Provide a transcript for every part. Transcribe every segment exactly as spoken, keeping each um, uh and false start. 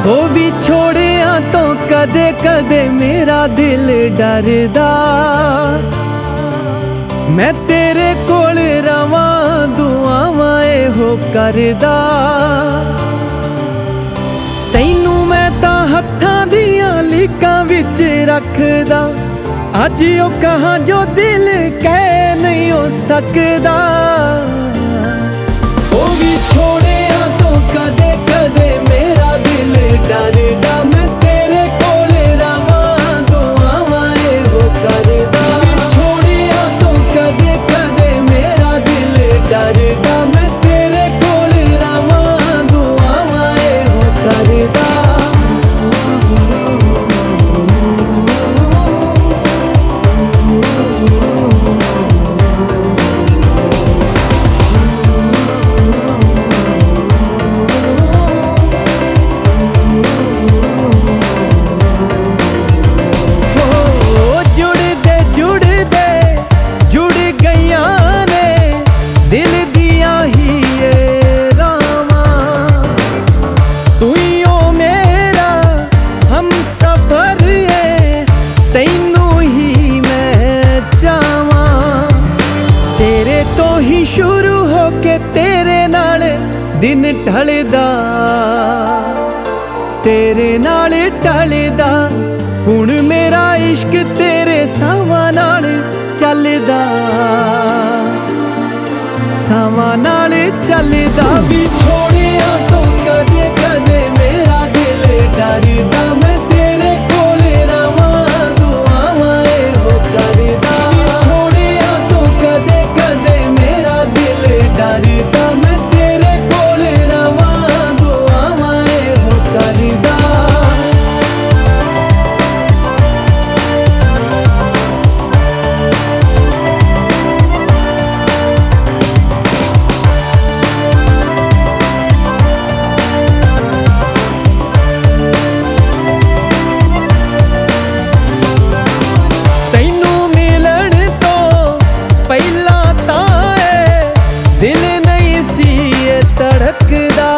हो भी छोड़िया तो कदे कदे मेरा दिल डरदा, मैं तेरे कोल रवां दुआवां एहो करदा। तैनू मैं तां हत्थां दियां लीकां विच रखदा, अज ओ कहां जो दिल कह नहीं हो सकदा। ओ भी छोड़िया तो कदे कदे मेरा दिल डरदा, मैं तेरे कोल रवां दुआवां एहो करदा। छोड़िया तो कदे कदे मेरा दिल डरदा, मैं तेरे कोल रवां दुआवां एहो करदा। शुरू होके तेरे नाल दिन ढलदा, तेरे नाल ढलदा, हुण मेरा इश्क तेरे सावां नाल चलदा, सावां नाल चलदा। भी छोड़िया तो कदे कदे मेरा दिल डरदा, मैं तेरे कोल रवां दुआवां एहो करदा। छोड़िया तो कदे कदे मेरा दिल डरदा, मैं तेरे कोल रवां दुआवां एहो करदा। दिल नहीं सी ये धड़कदा,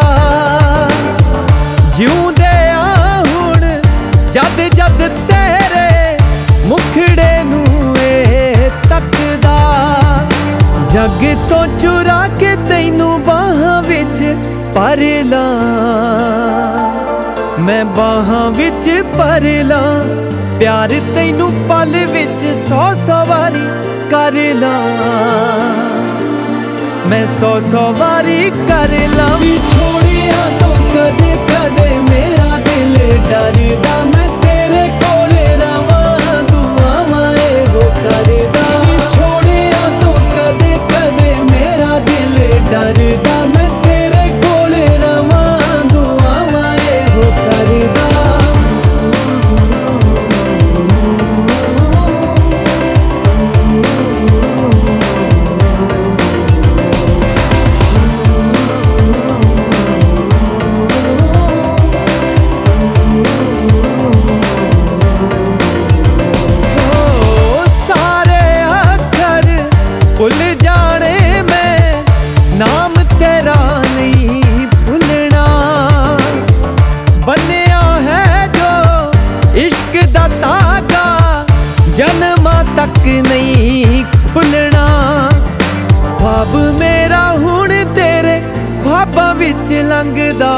जिउंदे आ हुण जद जद तेरे मुखड़े नू ए तकदा। जग तो चुरा के तैनू बाहां विच भर लां, मैं बाहां विच भर लां, प्यार तैनू पल विच सौ सौ वारी कर लां, मैं सौ सौ वारी कर लां। भी छोड़िया तो कदे कदे मेरा दिल डरदा, मैं तेरे कोल रवां दुआवां एहो करदा। भी छोड़िया तो कदे कदे मेरा दिल डरदा, मैं तेरे कोल रवां दुआवां एहो करदा। भुल जाने मैं नाम तेरा नहीं भुलना, बनिया है जो इश्क दा धागा जन्मा तक नहीं खुलना। ख्वाब मेरा हुण तेरे ख्वाबां विच लंघदा,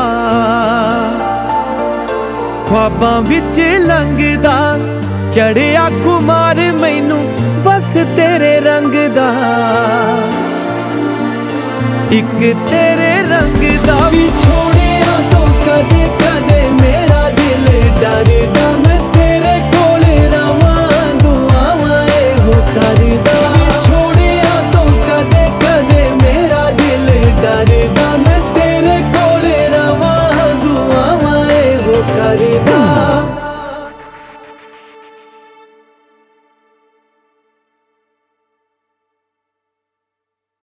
ख्वाबां विच लंघदा, चढ़िया खुमार मैनू बस तेरे रंग दा, एक तेरे रंग दा। भी छोड़